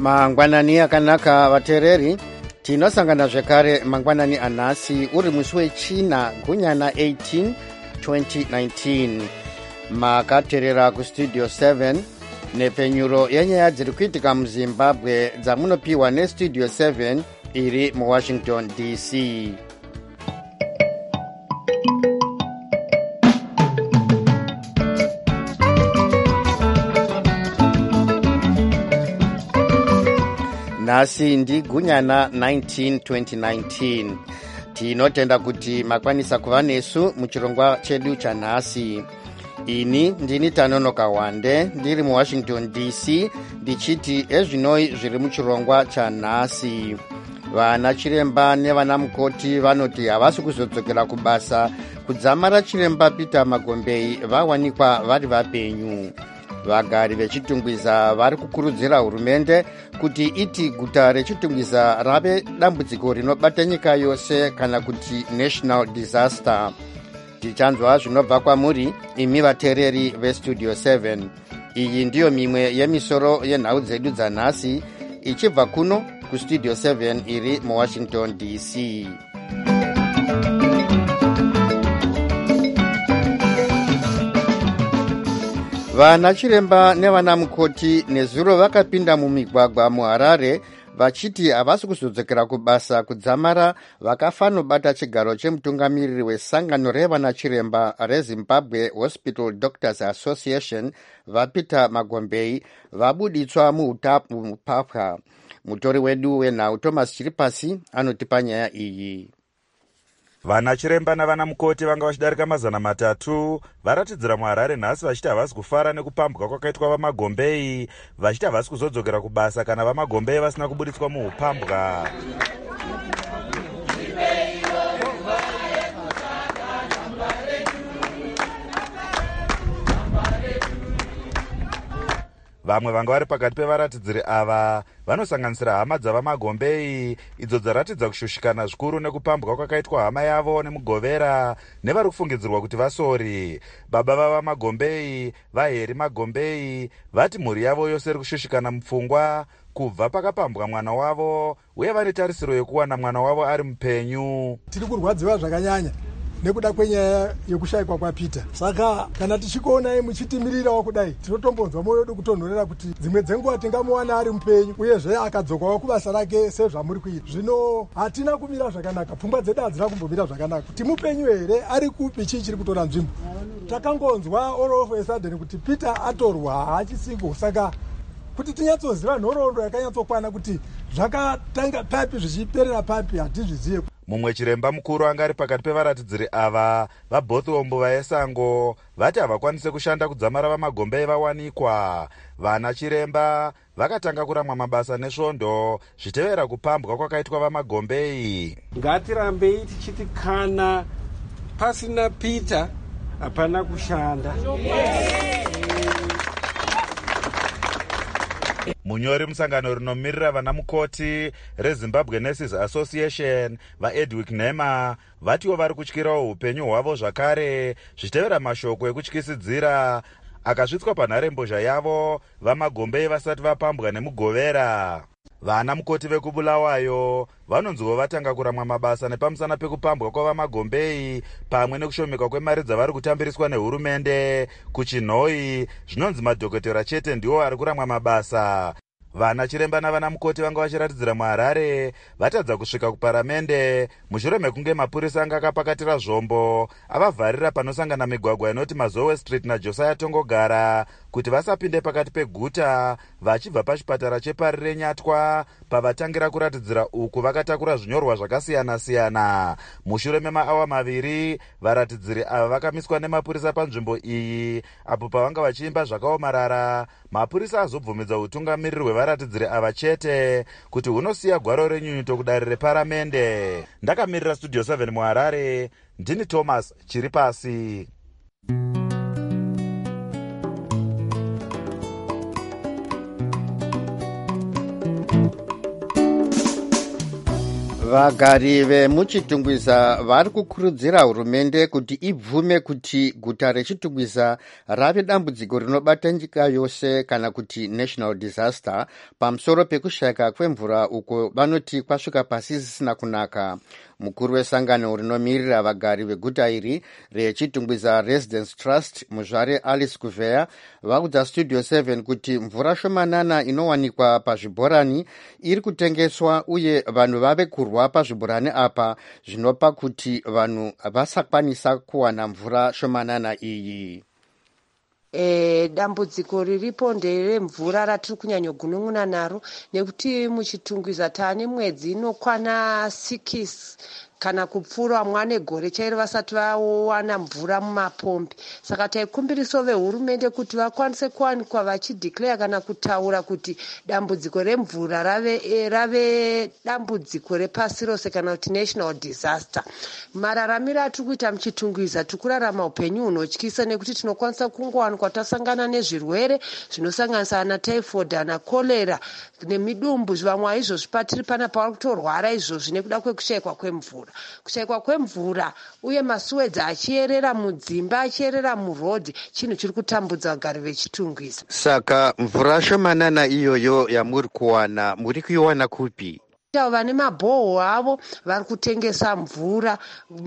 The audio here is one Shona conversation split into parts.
Mangwanani akanaka vatereri, tinosangana zvekare mangwanani anhasi uri musi wechina gunyana 18 2019. Makaterera kustudio 7 nepfenyuro yenyaya dziri kuitika muzimbabwe dzamunopiwa nestudio 7 iri muwashington dc. Nhasi ndigunyana 19 2019. Tinotenda kuti makwanisa kuva nesu muchirongwa chedu chanhasi. Ini ndini Tanonoka Wande ndiri muwashington dc ndichiti ezvinoi zviri muchirongwa chanhasi. Vana chiremba nevana mukoti vanoti havasi kuzodzokera kubasa kudzamara chiremba Peter Magombei vawanikwa vari vapenyu. Vagari vechitungwiza vari kukurudzira hurumende kuti iti guta rechitungwiza rave dambudziko rinobata nyika yose kana kuti national disaster. Tichanzwa zvinobva kwamuri imi vatereri vestudio 7. Iyi ndiyo mimwe yemisoro yenhau dzedu dzanhasi ichibva kuno kustudio 7 iri muwashington dc. Vana chiremba nevana mukoti nezuro vakapinda mumigwagwa muHarare vachiti havasi kuzodzokera kubasa kudzamara vakafanobata chigaro chemutungamiriri wesangano revana chiremba reZimbabwe Hospital Doctors Association vaPeter Magombei vabuditswa muupapwa. Mutori wedu wenhau Thomas Chiripasi anotipa nyaya iyi. Vana chiremba navana mukoti vanga vachidarika 300 varatidzira muHarare nhasi vachiti havasi kufara nekupambwa kwakaitwa vaMagombei, vachiti havasi kuzodzokera kubasa kana vaMagombei vasina kubuditswa muupambwa. Vamwe vanga vari pakati pevaratidziri ava vanosanganisira hama dzavaMagombei idzo dzaratidza kushushikana zvikuru nekupambwa kwakaitwa hama yavo nemugovera nevari kufungidzirwa kuti vasori. Baba vavaMagombei, vaHeri Magombei, vati mhuri yavo yose iri kushushikana mupfungwa kubva pakapambwa mwana wavo uye vane tarisiro yekuwana mwana wavo ari mupenyu. Tiri kurwadziwa zvakanyanya nekuda kwenyaya yekushayikwa kwaPeter. Saka kana tichikuonai muchitimirirawo kudai tinotombonzwa moyo wedu kutonhorera kuti dzimwe dzenguva tingamuwana ari mupenyu uyezve akadzokawo kubasa rake sezvamuri kuita. Zvino hatina kumira zvakanaka, pfungwa dzedu hadzina kumbomira zvakanaka kuti mupenyu here, ari kupi, chii chiri kutora nzvimbo. Takangonzwa all of a sudden kuti Peter atorwa haachisipo, saka kuti tinyatsoziva nhoroondo yakanyatsokwana kuti zvakatanga papi zvichiperera papi hatizvizive. Mumwe chiremba mukuru anga ari pakati pevaratidziri ava vaBothwombo vaEsango vati havakwanise kushanda kudzamara vaMagombei vawanikwa. Vana chiremba vakatanga kuramwa mabasa nesvondo zvitevera kupambwa kwakaitwa vaMagombei. Ngatirambei tichiti kana pasina Peter hapana kushanda. Munyori musangano rinomirira vana mukoti reZimbabwe Nurses Association vaEdwick Nema vatiwo vari kutyirawo upenyu hwavo zvakare zvitevera mashoko ekutyisidzira akasvitswa panharembozha yavo vaMagombei vasati vapambwa nemugovera. Vana mukoti vekubulawayo vanonziwo vatanga kuramwa mabasa nepamusana pekupambwa kwavaMagombei pamwe nekushomeka kwemari dzavari kutambiriswa nehurumende. Kuchinhoi zvinonzi madhokotera chete ndiwo ari kuramwa mabasa. Vana chiremba navana mukoti vanga vachiratidzira muHarare vatadza kusvika kuparamende mushure mekunge mapurisa anga akapakatira zvombo avavharira panosangana migwagwa inoti Mazowe Street naJosiah Tongogara kuti vasapinde pakati peguta vachibva pachipatara chepari reNyatwa. Pavatangira kuratidzira uku vakatakura zvinyorwa zvakasiyana-siyana. Mushure memaawa maviri varatidziri ava vakamiswa nemapurisa panzvimbo iyi apo pavanga vachiimba zvakaomarara. Mapurisa azobvumidza utungamiriri hwevaratidziri ava chete kuti hunosiya gwaro renyunyuto kudare reparamende. Ndakamirira studio 7 muHarare, ndini Thomas Chiripasi. Vagari vemuchitungwiza vari kukurudzira hurumende kuti ibvume kuti guta rechitungwiza rave dambudziko rinobata nyika yose kana kuti national disaster pamusoro pekushayika kwemvura uko vanoti kwasvika pasi zvisina kunaka. Mukuru wesangano rinomirira vagari veguta iri rechitungwiza Residence Trust muzvare Alice Kuvea vaudza Studio 7 kuti mvura shomanana inowanikwa pazvibhorani iri kutengeswa uye vanhu vave kurwa pazvibhorani apa zvinopa kuti vanhu vasakwanisa kuwana mvura shomanana iyi. Dambudziko riripo nderemvura ratiri kunyanyogunun'una naro nekuti muchitungwiza taane mwedzi inokwana 6 kana kupfuura mwane gore chairo vasati vawana mvura mumapombi. Saka taikumbiriso vehurumende kuti vakwanise kuwanikwa vachideclare kana kutaura kuti dambudziko remvura rave dambudziko repasi rose kana kuti national disaster. Mararamiro atiri kuita muchitungwiza tikurarama upenyu hunotyisa nekuti tinokwanisa kungowanikwa tasangana nezvirwere zvinosanganisa ana typhoid ana cholera nemidumbu. Vamwe izvozvi patiri pana pavari kutorwara izvozvi nekuda kwekushayikwa kwemvura. Kushayikwa kwemvura uye masuwedzi achierera mudzimba achierera murodhi chinhu chiri kutambudza vagari vechitungwiza. Saka mvura shomanana iyoyo yamuri kuwana muri kuiwana kupi? Vane mabhoho avo vari kutengesa mvura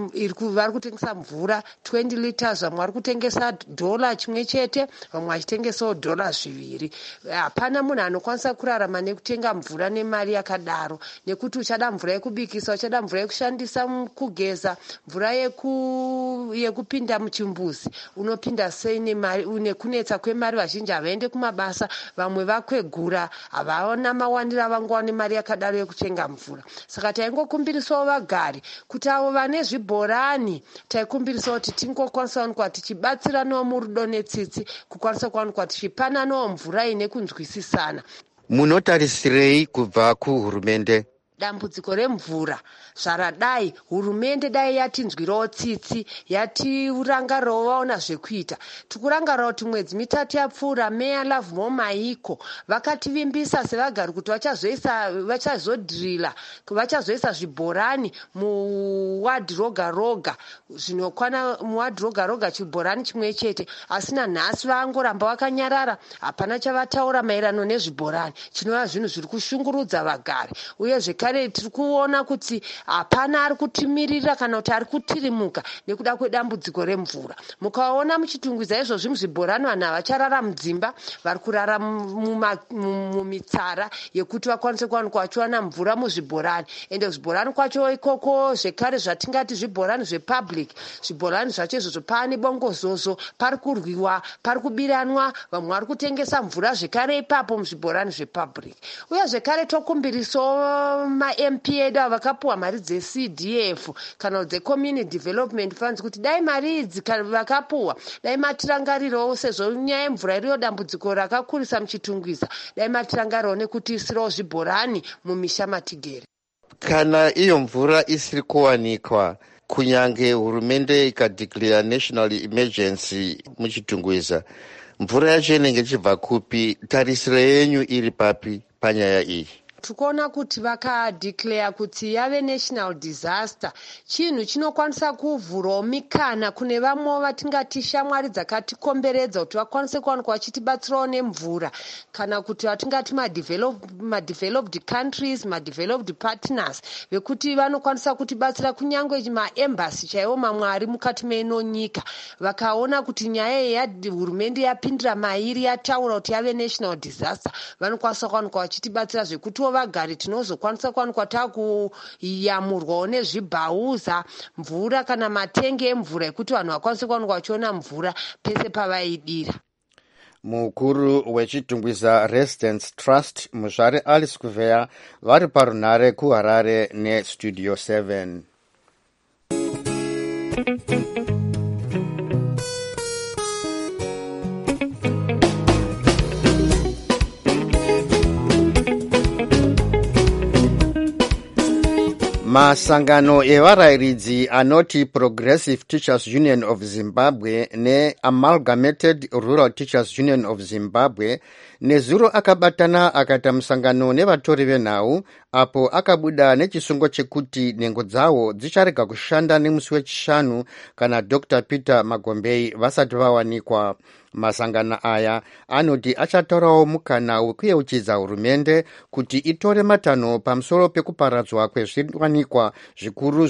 20 liters, vamwe vari kutengesa $1 chimwe chete, vamwe vachitengesawo $2. Hapana munhu anokwanisa kurarama nekutenga mvura nemari yakadaro, nekuti uchada mvura yekubikisa, uchada mvura yekushandisa kugeza, mvura yekupinda muchimbuzi unopinda sei nemari. Nekunetsa kwemari vazhinji havaende kumabasa, vamwe vakwegura, havana mawaniro avangowane mari yakadaro yekutenga mvura. Saka taingokumbirisawo vagari kuti avo vane zvibhorani taikumbirisawo kuti tingokwanisa kuwanikwa tichibatsiranawo murudo netsitsi kukwanisa kuwanikwa tichipananawo mvura ine kunzwisisana. Munotarisirei kubva kuhurumende? Dambudziko remvura zvaradai, hurumende dai yatinzwirawo tsitsi, yatirangarawo vaona zvekuita. Tikurangarawo kuti mwedzi 3 yapfuura meya Lovemore Maiko vakativimbisa sevagari kuti vachazoisa zvibhorani muwadhi roga roga, zvinokwana muwadhi roga roga chibhorani chimwe chete. Asina nhasi vangoramba vakanyarara, hapana chavataura maerano nezvibhorani, chinova zvinhu zviri kushungurudza vagari. Uye zvekare tiri kuona kuti hapana ari kutimirira kana kuti ari kutirimuka nekuda kwedambudziko remvura. Mukaona muchitungwiza izvozvi muzvibhorani vanhu havacharara mudzimba, vari kurara mumitsara yekuti vakwanise kuwanikwa vachiwana mvura muzvibhorani. Ende zvibhorani kwacho ikoko zvekare zvatingati zvibhorani zvepublic, zvibhorani zvacho izvozvo paane bongozozo, pari kurwiwa, pari kubiranwa, vamwe vari kutengesa mvura zvekare ipapo muzvibhorani zvepublic. Uye zvekare tokumbirisawo ma-MP edu vakapuwa mari dze-CDF kana dze-Community Development Funds kuti dai mari idzi vakapuwa dai matirangarirawo, sezvo nyaya yemvura iriyo dambudziko rakakurisa muchitungwiza, dai matirangarirawo nekuti isirawo zvibhorani mumisha matigere. Kana iyo mvura isiri kuwanikwa, kunyange hurumende ikadeclare national emergency muchitungwiza, mvura yacho inenge ichibva kupi? Tarisiro yenyu iri papi panyaya iyi? Tikuona kuti vakadeclare kuti yave national disaster, chinhu chinokwanisa kuvhurawo mikana kune vamwe vatingati shamwari dzakatikomberedza kuti vakwanise kuwanikwa vachitibatsirawo nemvura, kana kuti vatingati madeveloped countries, madeveloped partners, vekuti vanokwanisa kutibatsira kunyange maembassy chaiwo mamwe ari mukati meno nyika. Vakaona kuti nyaya hurumende yapindira mairi yataura kuti yave national disaster, vanokwanisa kuwanikwa vachitibatsira zvekuti vagari tinozokwanisa kuwanikwa takuyamurwawo nezvibhauza mvura kana matenge emvura ekuti vanhu vakwanise kuwanikwa vachiona mvura pese pavaidira. Mukuru wechitungwiza Residence Trust muzvare Alice Kuvea vari parunhare kuHarare neStudio 7. Masangano evarayiridzi anoti Progressive Teachers Union of Zimbabwe neAmalgamated Rural Teachers Union of Zimbabwe nezuro akabatana akaita musangano nevatori venhau apo akabuda nechisungo chekuti nhengo dzavo dzicharega kushanda nemusi wechishanu kana Dr. Peter Magombei vasati vawanikwa. Masangano aya anoti achatorawo mukana wekuyeuchidza hurumende kuti itore matanho pamusoro pekuparadzwa kwezviwanikwa zvikuru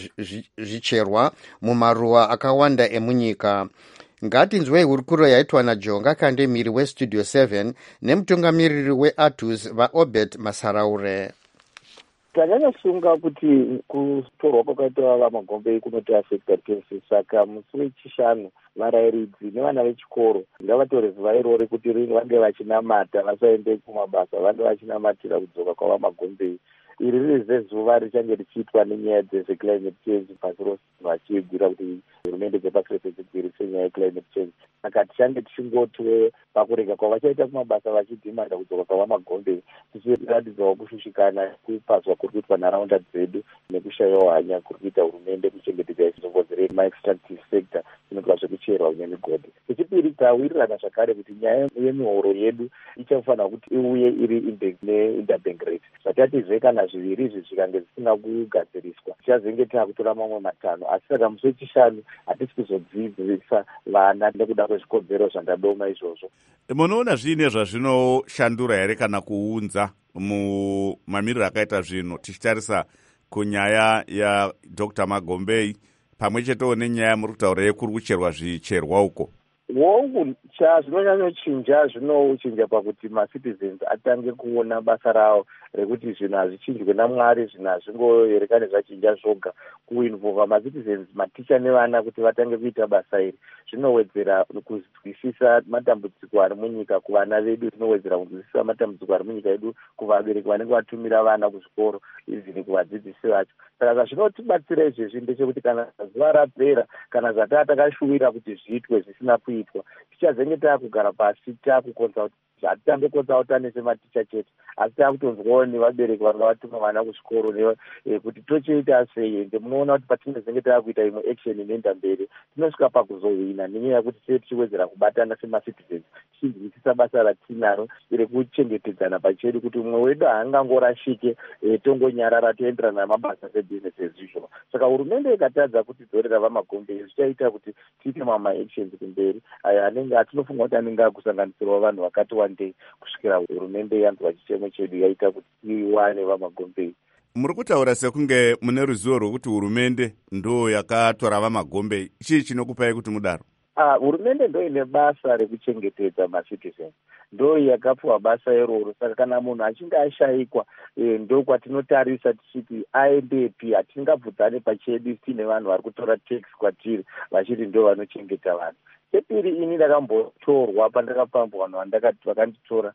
zvicherwa mumaruwa akawanda emunyika. Ngatinzwei hurukuro yaitwa naJonga Kandemiri weStudio 7 nemutungamiriri weATUS vaObert Masaraure. Takanyatsosunga kuti kutorwa kwakaitwa vaMagombei kunotiafekta tese. Saka musi wechishanu varayiridzi nevana vechikoro ngavatore zuva iroro kuti vange vachinamata, vasaende kumabasa, vange vachinamatira kudzoka kwavaMagombei. Iri riri zuva richange richiitwa nenyaya dzezveclimate change pasi rose, vachiibvira kuti hurumende dzepasi rese dzigwirise nyaya yeclimate change. Saka tichange tichingoti pakurega kwavachaita kumabasa vachidhimanda kudzoka kwavaMagombei, tichiratidzawo kushushikana kupazwa kuri kuitwa nharaunda dzedu nekushayiwa hanya kuri kuita hurumende kuchengetedza nzvimbo dziri maextractive sector dzinoitwa zvekucherwa nemigodhi. Chechipiri, tawirirana zvakare kuti nyaya yemihoro yedu ichafanira kuti iuye iri neinterbank rate. Zvatatizve kana zviviri izvi zvikange zvisina kugadziriswa tichazenge taakutora mamwe matanho, asi saka musi wechishanu hatisi kuzodzidzisa vana nekuda kwezvikodzero zvandadoma izvozvo. Munoona zviine zvazvinoshandura here kana kuunza mumamiriro akaita zvino, tichitarisa kunyaya yaDr. Magombei pamwe chetewo nenyaya muri kutaura yekuri kucherwa zvicherwa uko? Wongu zvinonyanyochinja zvinochinja pakuti macitizens atange kuona basa ravo rekuti zvinhu hazvichinjwe naMwari, zvinhu hazvingoerekane zvachinja zvoga. Kuinvova macitizens, maticha nevana kuti vatange kuita basa iri zvinowedzera kuzwisisa matambudziko ari munyika kuvana vedu, zvinowedzera kuzwisisa matambudziko ari munyika yedu kuvabereki vanenge vatumira vana kuzvikoro, izvi kuvadzidzisi vacho. Saka zvazvinotibatsira izvezvi ndechekuti kana zuva rapera, kana zvataa takashuwira kuti zviitwe zvisina kuitwa, tichazenge taakugara pasi taakukonza hatitambe konzautane sematicha chete, asi taakutonzwawo nevabereki vanga vatuma vana kuzvikoro kuti tochiita sei. Ende munoona kuti patinezenge taakuita imwe action inoenda mberi tinosvika pakuzohwina nenyaya yekuti tee tichiwedzera kubatana semacitizens, tichizwisisa basa ratinaro rekuchengetedzana pachedu kuti umwe wedu haangangorashike tongonyarara toenderana namabasa sebusiness as usual. Saka hurumende ikatadza kuti dzorera vaMagombei zvichaita kuti tiite actions kumberi ayo anenge atinofunga kuti anenge akusanganisirawo vanhu vakati wandei kusvikira hurumende yanzwa chichemo chedu yaita kuti iwane vaMagombei. Muri kutaura sekunge mune ruzivo rwokuti hurumende ndo yakatora vaMagombei. Chii chinokupai kuti mudaro? Hurumende ndo ine basa rekuchengetedza macitizens, ndo yakapuwa basa iroro. Saka kana munhu achinge ashayikwa, ndo kwatinotarisa tichiti aendepi. Hatingabvudzane pachedu tiine vanhu vari kutora tax kwatiri vachiti ndo vanochengeta vanhu. Chepiri, ini ndakambotorwa pandakapambwa vanhu vakanditora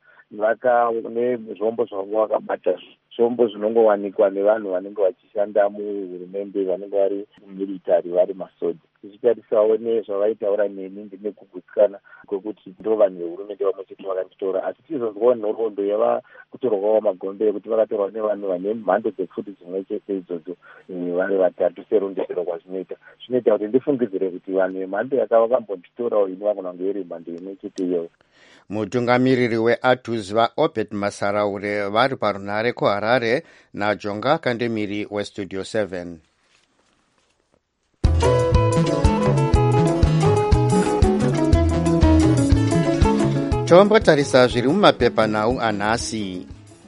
nezvombo zvangu vakabata, zvombo zvinongowanikwa nevanhu vanenge vachishanda muhurumende, vanenge vari mumilitary, vari masoja. Tichitarisawo nezvavaitaura neni ndine kugutsikana kwekuti ndo vanhu vehurumende vamwe chete vakanditora, asi tizonzwawo nhoroondo yava kutorwa kwavaMagombei kuti vakatorwa nevanhu vane mhando dzepfuti dzimwe chete idzodzo vari vatatu serondedzero kwazvinoita. Zvinoita kuti ndifungidzire kuti vanhu vemhando yakavakambonditorawo ini vagona kunge iri mhando imwe chete iyoyo. Mutungamiriri weATUS vaObert Masaraure vari parunhare kuHarare naJonga Kandemiri weStudio 7. Tombotarisa zviri mumapepanhau anhasi.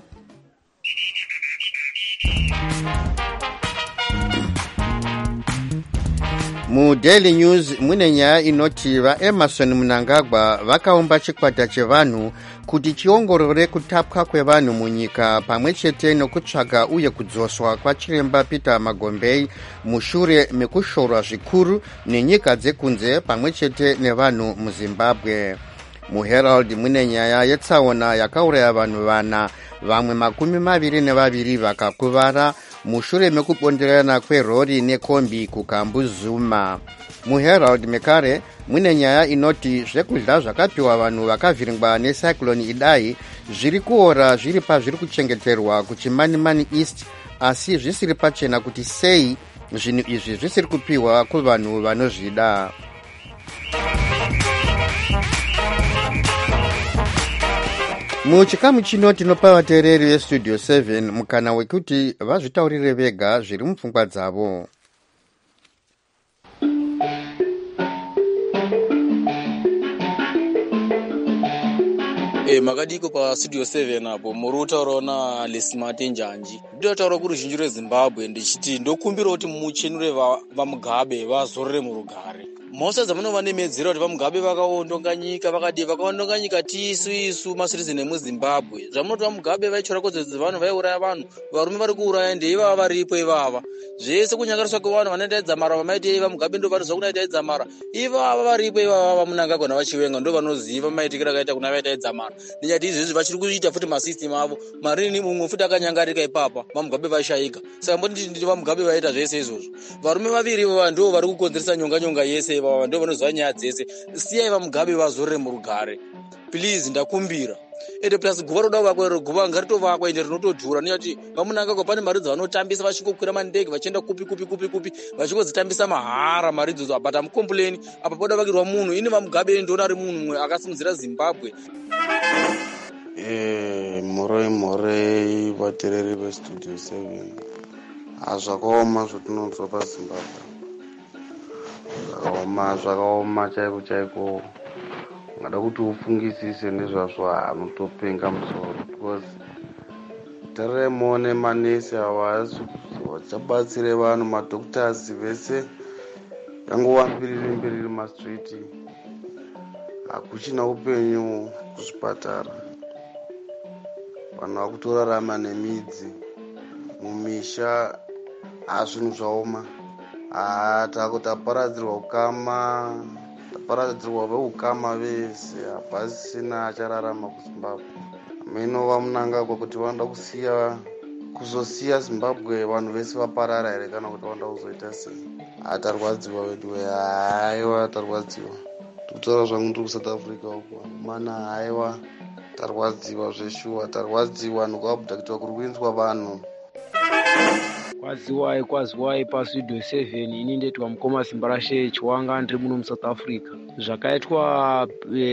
MuDaily News mune nyaya inoti vaEmerson Mnangagwa vakaumba chikwata chevanhu kuti chiongorore kutapwa kwevanhu munyika pamwe chete nokutsvaga uye kudzoswa kwachiremba Peter Magombei mushure mekushorwa zvikuru nenyika dzekunze pamwe chete nevanhu muZimbabwe. MuHerald mune nyaya yetsaona yakauraya vanhu vana, vamwe 22 vakakuvara mushure mekubonderana kwerori nekombi kuKambuzuma. MuHerald mekare mune nyaya inoti zvekudya zvakapiwa vanhu vakavhiringwa necyclone Idai zviri kuora zviri pazviri kuchengeterwa kuChimanimani East asi zvisiri pachena kuti sei zvinhu izvi zvisiri kupiwa kuvanhu vanozvida. Muchikamu chino tinopa vateereri vestudio 7 mukana wekuti vazvitaurire vega zviri mupfungwa dzavo. Makadiko pa studio 7 apo muri kutaurawo naLesmart Njanji. Ndinotaura kuruzhinji rweZimbabwe ndichiti ndokumbira kuti muchenure vaMugabe vazorore murugare. Mhosva dzamunova nemedzera kuti vaMugabe vakaondonga nyika vakaondonga nyika tisu masitizeni emuZimbabwe. Zvamunoti vaMugabe vaichora kodzero dzevanhu vaiuraya vanhu, varume vari kuuraya ndeivava varipo ivava. Zvese kunyangariswa kwevanhu vanoita idzamara vamaiti vaMugabe ndo varizwa kunaita idzamara. Ivava varipo ivava vamunangagona vachiwenga ndo vanoziva maitikira akaita kuna vaita idzamara. Ndichati izvezvi vachiri kuita futi masystem avo. Marini mumwe futi akanyangarika ipapa vaMugabe vashaika. Saka mboti nditi vaMugabe vaita zvese izvozvo. Varume vaviri ivava ndo vari kukonzeresa nyonga yese ivava ndo vanoziva nyaya dzese. Siyai vaMugabe vazorore murugare. Please ndakumbira. Ede plus guva roda vakwe guva ngaritovakwa ende rinotodhura nekuti vamunangagwa pane mari dzavanotambisa vachikokwira mandege vachienda kupi vachikozitambisa mahara mari idzodzo but amukomplaini apa poda vakirwa munhu ini vaMugabe ndona ari munhu akasimudzira Zimbabwe. Mhorei vateereri vestudio 7 zvakaoma zvatinonzwa paZimbabwe, zvakaoma chaiko. Ngada kuti ufungisise nezvazvo anotopenga musoro because tarirai muone manesi ava vachabatsire vanhu, madhoktasi vese yangowa mbiriri mastriti, hakuchina upenyu kuzvipatara, vanhu vakutorarama nemidzi mumisha. Zvinhu zvaoma, taparadzirwa ukama, taparadzirwa veukama vese, hapasina achararama kuZimbabwe. Minova Mnangagwa kuti vanoda kuzosiya Zimbabwe vanhu vese vaparara here kana kuti vanoda kuzoita sei? Tarwadziwa vedu, haiwa tarwadziwa. Tokutaura zvangu ndiri kuSouth Africa uko mana, haiwa tarwadziwa zveshuwa, tarwadziwa nokuvabhudhakitiva kuri kuinzwa vanhu. Kwaziwai pastudio 7 ini ndetwa mukoma Simbarashe Chwanga ndiri muno muSouth Africa. Zvakaitwa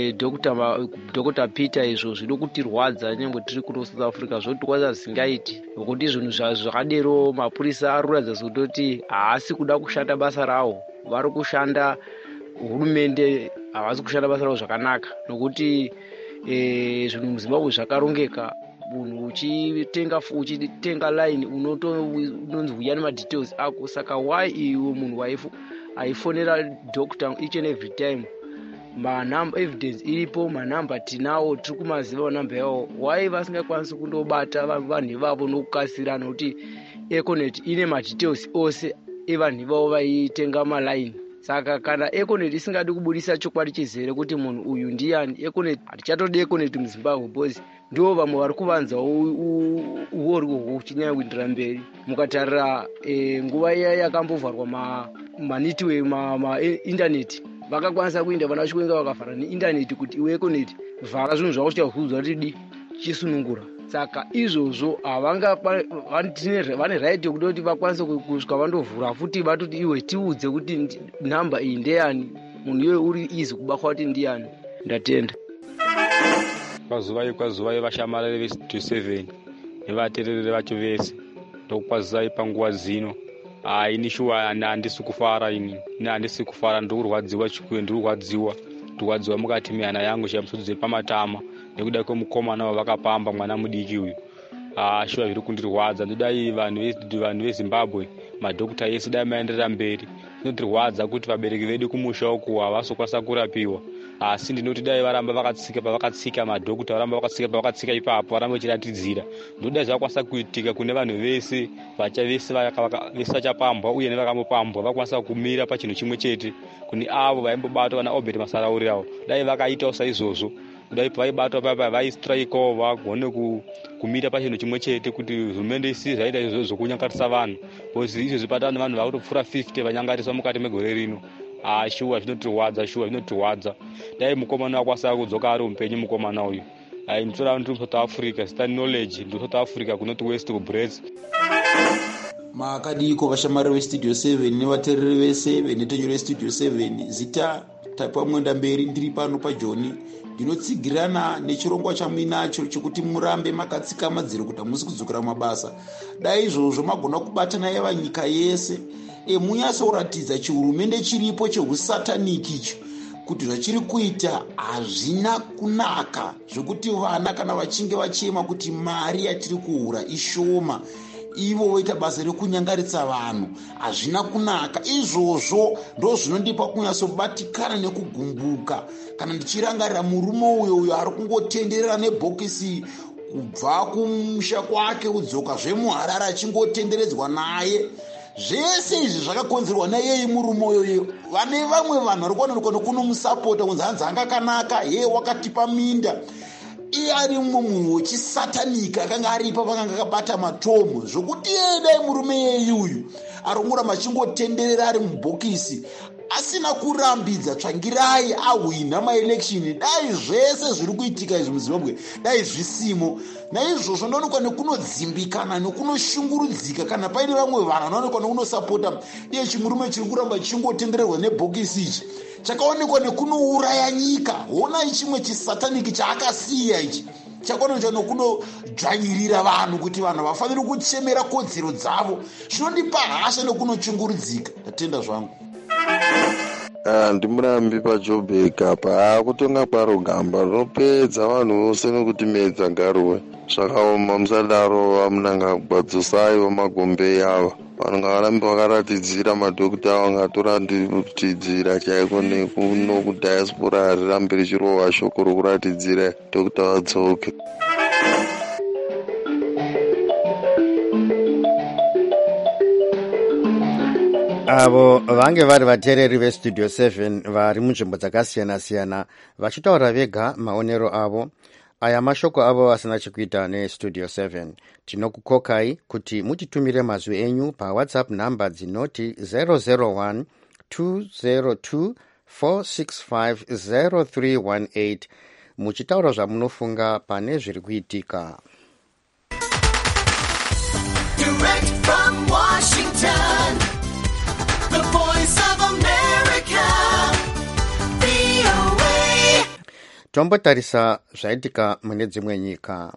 Dr. Peter izvo zvino kutirwadza nyangwe tiri kuno South Africa, zvotirwadza zvisingaiti nokuti zvinhu zvakadero mapurisa aruradza zototi haasi kuda kushanda basa rawo, vari kushanda hurumende havasi kushanda basa rawo zvakanaka nokuti zvinhu muZimbabwe zvakarongeka. Munhu uchitenga line unonzi uya nemadetails ako. Saka why iwe munhu aifonera doctor each and every time? Manamba evidence iripo, manamba tinawo, tiri kumaziva manamba yawo. Why vasingakwanisi kundobata vanhu ivavo nokukasira nokuti Econet ine madetails ose evanhu ivavo vaitenga maline. Saka kana Econet isingadi kubudisa chokwadi chizere kuti munhu uyu ndiani, Econet hatichatodi Econet muZimbabwe boys. Ndo vamwe vari kuvanza uorwo huchinyanya kuendera mberi. Mukatarira nguva iya yakambovharwa manetwork maindaneti, vakakwanisa kuenda vana vachikuenga vakavhara neindaneti kuti iwe Econet vhara zvinhu zvako chichakuudza kuti chisunungura. Saka izvozvo vane right yekuti vakwanise kusvika vandovhura futi vatoti iwe tiudze kuti nhamba iyi ndeyani, munhu iwe uri izi kubatwa kuti ndiani. Ndatenda. Kwazuvai vashamarari vestudio 7 nevateereri vacho vese, ndokwazuvai panguva zino. Ini shuwa handisi kufara, handisi kufara, ndokurwadziwa chikuru, ndirwadziwa mukati mehana yangu chamusodze pamatama nekuda kwemukomana wavakapamba mwana mudiki uyu. Shuwa zviri kundirwadza. Ndodai vanhu veZimbabwe, madhokota ese dai maenderera mberi. Zvinotirwadza kuti vabereki vedu kumusha uku havasokwanisa kurapiwa. Asi ndinoti dai varamba vakatsika pavakatsika, madhokota varamba vakatsika pavakatsika ipapo, varamba vachiratidzira. Ndodai zvakwanisa kuitika kune vanhu vese vese vachapambwa uye nevakambopambwa vakwanisa kumira pachinhu chimwe chete kune avo vaimbobatwa vana Obert Masarauri avo. Dai vakaitawo saizvozvo, dai vaibatwa papa vaistrikewo vagone kumira pachinhu chimwe chete kuti hurumende isi zvaita izvozvo kunyangarisa vanhu. Bozi izvo zvipata vanhu vakutopfuura 50 vanyangariswa mukati megore rino. Shuwa zvinotirwadza. Dai mukomana wakwanisa kudzoka ari upenyu mukomana uyu. Ndiri South Africa, stand knowledge, ndiri South Africa kunoti West kuBrits. Makadiko vashamari vestudio 7 nevateereri vese venhetenyo restudio 7, zita tapamwenda mberi ndiri pano paJoni. Ndinotsigirana nechirongwa chamuinacho chekuti murambe makatsika madziro kuti hamusi kudzokera mabasa. Dai izvozvo magona kubatana yevanyika yese munyasoratidza chihurumende chiripo chehusataniki icho kuti zvachiri kuita hazvina kunaka, zvekuti vana kana vachinge vachema kuti mari yatiri kuhura ishoma, ivo voita basa rekunyangaritsa vanhu, hazvina kunaka. Izvozvo ndo zvinondipa kunyasobatikana nekugumbuka kana ndichirangarira murume uyo ari kungotenderera nebhokisi kubva kumusha kwake kudzoka zvemuharara achingotenderedzwa naye. Zvese izvi zvakakonzerwa nayeye murume uyoyo. Vane vamwe vanhu vari kuonekwa nekunomusapota kunzi hanzi anga kanaka, wakatipa minda. Iye ari mumwe munhu wechisatanika akanga aripa pakanga akabata matomu, zvokuti dai murume yeye uyu arongoramba achingotenderera ari mubhokisi asina kurambidza tsvangirai ahwina maelection, dai zvese zviri kuitika izvi muZimbabwe dai zvisimo. Naizvozvo ndinoonekwa nekunodzimbikana nekunoshungurudzika kana paine vamwe vanhu vanoonekwa nekunosapota iye chimurume chiri kuramba chingotendererwa nebhokisi ichi. Chakaonekwa nekunouraya nyika. Hona chimwe chisataniki chaakasiya ichi chakaonekwa nekunodzvanyirira vanhu kuti vanhu vafanire kuchemera kodzero dzavo. Zvinondipa hasha nekunochungurudzika. Ndatenda zvangu. Ndimurambi paJoburg apa kutonga kwaro gamba rinopedza vanhu vose nekuti medza ngaruwe. Zvakaoma musadaro vamunanga kugwadzosai vamaGombe ava. Vanhu ngavarambe vakaratidzira, madhokita vangatoratidzira chaiko nekuno kudhaispora harirambe richirova shoko rokuratidzira dhokita vadzoke. avo vange vari vateereri vestudio 7 vari munzvimbo dzakasiyana-siyana vachitaura vega maonero avo. Aya mashoko avo asina chekuita nestudio 7. Tinokukokai kuti mutitumire mazwi enyu pawhatsapp namba dzinoti 001 202 465 0318 muchitaura zvamunofunga pane zviri kuitika. Direct from Washington, the voice of America, VOA. Tombotarisa zvaitika mune dzimwe nyika.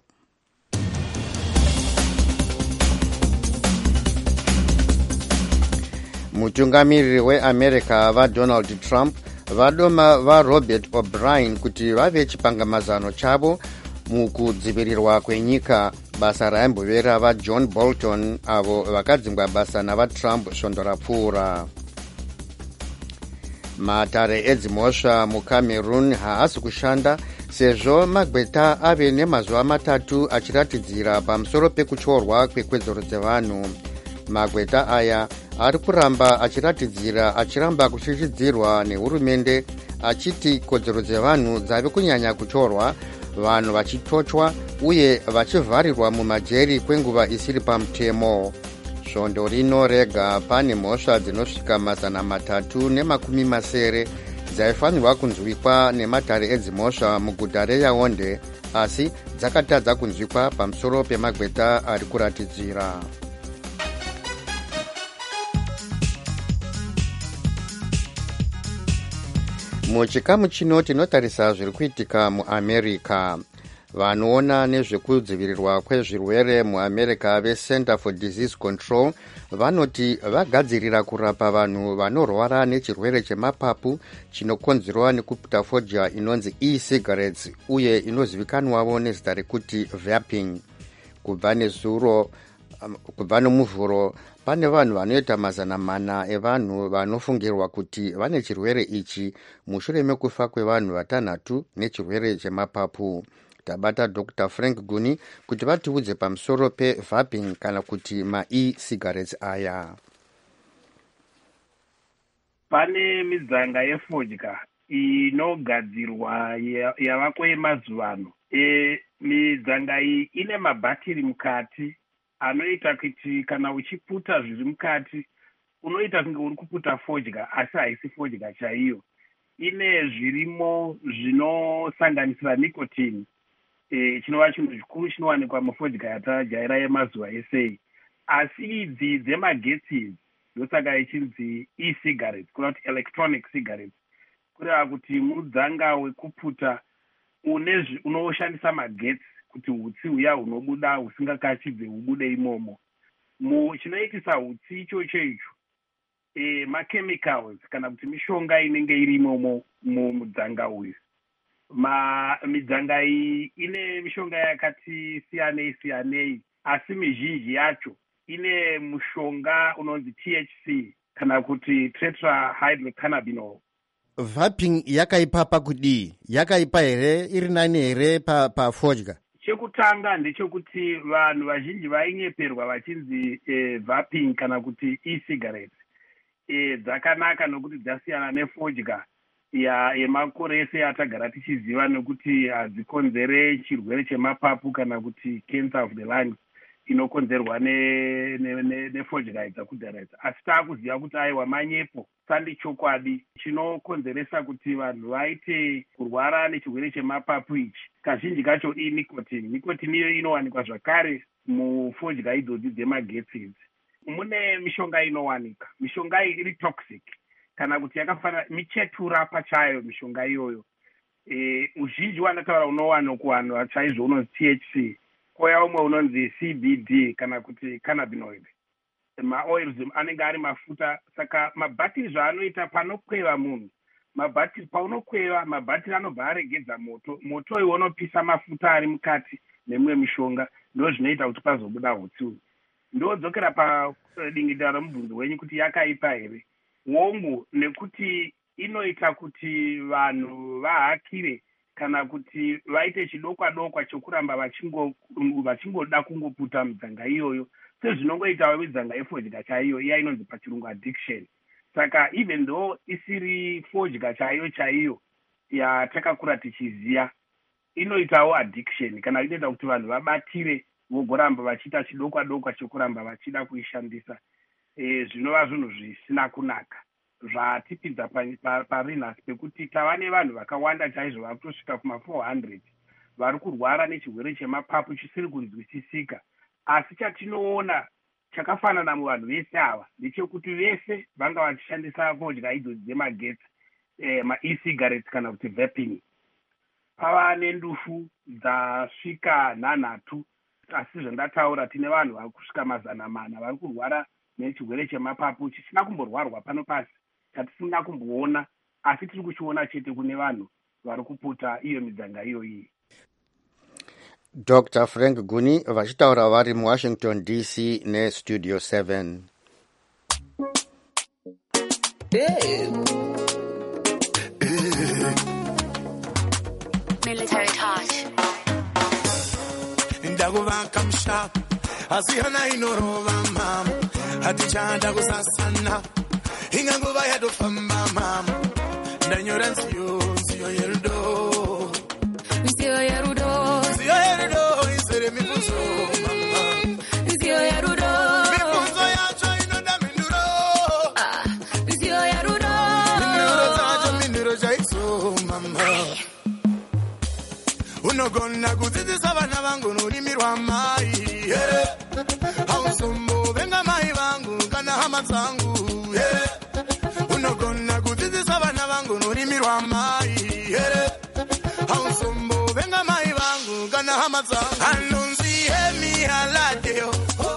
Mutungamiriri weAmerica vaDonald Trump vadoma vaRobert O'Brien kuti vave chipangamazano chavo mukudzivirirwa kwenyika, basa raimbovera vaJohn Bolton avo vakadzingwa basa navaTrump svondo rapfuura. Matare edzimhosva muCameroon haasi kushanda sezvo magweta ave nemazuva matatu achiratidzira pamusoro pekuchorwa kwekodzero dzevanhu. Magweta aya ari kuramba achiramba kushishedzirwa nehurumende achiti kodzero dzevanhu dzave kunyanya kuchorwa, vanhu vachitochwa uye vachivharirwa mumajeri kwenguva isiri pamutemo. Svondo rino rega pane mhosva dzinosvika 370 dzaifanirwa kunzwikwa nematare edzimhosva muguta reYaounde, asi dzakatadza kunzwikwa pamusoro pemagweta ari kuratidzira. Muchikamu chino tinotarisa zviri kuitika muAmerica. Vanoona nezvekudzivirirwa kwezvirwere muAmerica veCenter for Disease Control vanoti vagadzirira kurapa vanhu vanorwara nechirwere chemapapu chinokonzerwa nekuputafoja inonzi e-cigarettes uye inozivikanwawo nezita rekuti vaping. Kubva nomuvhuro pane vanhu vanoita 400 evanhu vanofungirwa kuti vane chirwere ichi mushure mekufa kwevanhu 5 nechirwere chemapapu. Tabata Dr. Frank Guni kuti vatiudze pamusoro pevaping kana kuti ma-e-cigarettes aya. Pane midzanga yefodya inogadzirwa yavako yemazuva ano. Midzanga iyi ine mabhatiri mukati anoita kuti kana uchiputa zviri mukati unoita kunge uri kuputa fodya asi haisi fodya chaiyo. Ine zvirimo zvinosanganisira nicotine, chinova chinhu chikuru chinowanikwa mufodya yatajaira yemazuva esei. asi idzi dzemagetsi ndosaka ichinzi e-cigarettes kureva kuti electronic cigarettes, kureva kuti mudzanga wekuputa unoshandisa magetsi kuti hutsi huya hunobuda husingakachibve hubude imomo. Chinoitisa hutsi ichocho icho machemicals kana kuti mishonga inenge iri imomo mudzanga uyu. Midzanga iyi ine mishonga yakati siyanei, asi mizhinji yacho ine mushonga unonzi THC kana kuti tetrahydrocannabinol. Vaping yakaipa pakudii? Yakaipa here, iri nani here pafodya? Chekutanga ndechekuti vanhu vazhinji vainyeperwa vachinzi vaping kana kuti e-cigarettes dzakanaka nokuti dzasiyana nefodya yemakore ese atagara tichiziva, nekuti hadzikonzere chirwere chemapapu kana kuti cancer of the lungs inokonzerwa nefodya dzakudhara idzi. Asi taakuziva kuti aiwa manyepo sandi chokwadi chinokonzeresa kuti vanhu vaite kurwara nechirwere chemapapu ichi kazhinji kacho inicotine. Nicotine iyo inowanikwa zvakare mufodya idzodzi dzemagetsi idzi. Mune mishonga inowanika, mishonga iyi iri toxic kana kuti yakafanana michetura pachayo mishonga iyoyo. Uzhinji wanataura unowana kuvanhu chaizvo unonzi THC, koya umwe unonzi CBD kana kuti cannabinoid. Maoils anenge ari mafuta, saka mabhatiri zvaanoita panokweva munhu, paunokweva mabhatiri anobva aregedza moto uyu unopisa mafuta ari mukati nemumwe mishonga, ndo zvinoita kuti pazobuda hutsi uyu. Ndodzokera padingidira romubvunzo wenyu kuti yakaipa here. Wongu, nekuti inoita kuti vanhu vahakire kana kuti vaite chidokwa chokuramba vachingoda kungoputa midzanga iyoyo, sezvinongoitawo midzanga yefodya chaiyo iya inonzi pachirungu addiction. Saka even though isiri fodya chaiyo yatakakura tichiziya, inoitawo addiction kana inoita kuti vanhu vabatire vogoramba vachiita chidokwa chokuramba vachida kuishandisa. Zvinova zvinhu zvisina kunaka zvatipidza parinhasi pekuti tava nevanhu vakawanda chaizvo vari kutosvika kuma400 vari kurwara nechirwere chemapapu chisiri kunzwisisika. Asi chatinoona chakafanana muvanhu vese ava ndechekuti vese vanga vachishandisa fodya idzodzi dzemagetsi, ma-e-cigarettes kana kuti vaping. Pava nendufu dzasvika 9, asi zvandataura tine vanhu vari kusvika 400 vari kurwara nechirwere chemapapu chisina kumborwarwa pano pasi, chatisina kumboona, asi tiri kuchiona chete kune vanhu vari kuputa iyo midzanga iyoyi. Dr. Frank Guni vachitaura vari muWashington DC neStudio 7. Military touch. Ndakuvaka mushapu asi hana inorova mama, hatichada kusasana inganguva yatofamba mama. Ndanyora nziyo yerudo, nziyo yerudo izere mibvunzo mama, nziyo yerudo mibvunzo yacho inoda minduro, nziyo yerudo minduro dzacho minduro chaidzo mama. Unogona kudzidzisa vana vangu rurimi rwamai, hauzombovenga mai vangu kana hama dzangu. Unogona kudzidzisa vana vangu rurimi rwamai, hauzombovenga mai vangu kana hama dzangu. Anonzi hemi haladeo,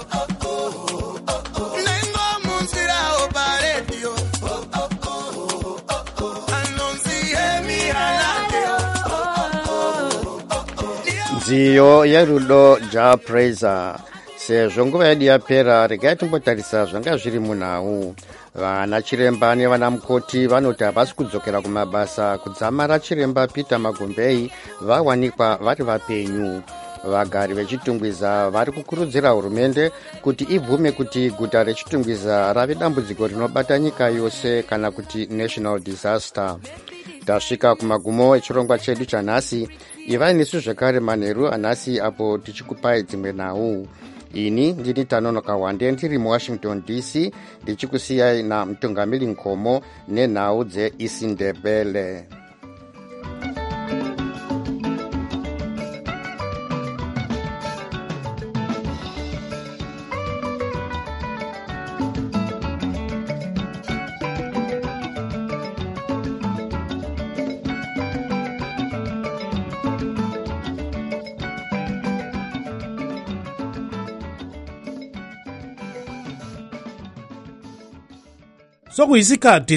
nengo munzirawo paredio, anonzi hemi haladeo. Nziyo yerudo japraiser. Sezvo nguva yedu yapera, regai timbotarisa zvanga zviri munhau. Vana chiremba nevana mukoti vanoti havasi kudzokera kumabasa kudzamara chiremba Peter Magombei vawanikwa vari vapenyu. Vagari vechitungwiza vari kukurudzira hurumende kuti ibvume kuti guta rechitungwiza rave dambudziko rinobata nyika yose kana kuti national disaster. Tasvika kumagumo echirongwa chedu chanhasi. Ivai nesu zvekare manheru anhasi apo tichikupai dzimwe nhau. Ini ndini Tanonoka Wande ndiri muWashington DC ndichikusiyai namutungamiri Nkomo nenhau dzeIsindebele. sokuyisikhathi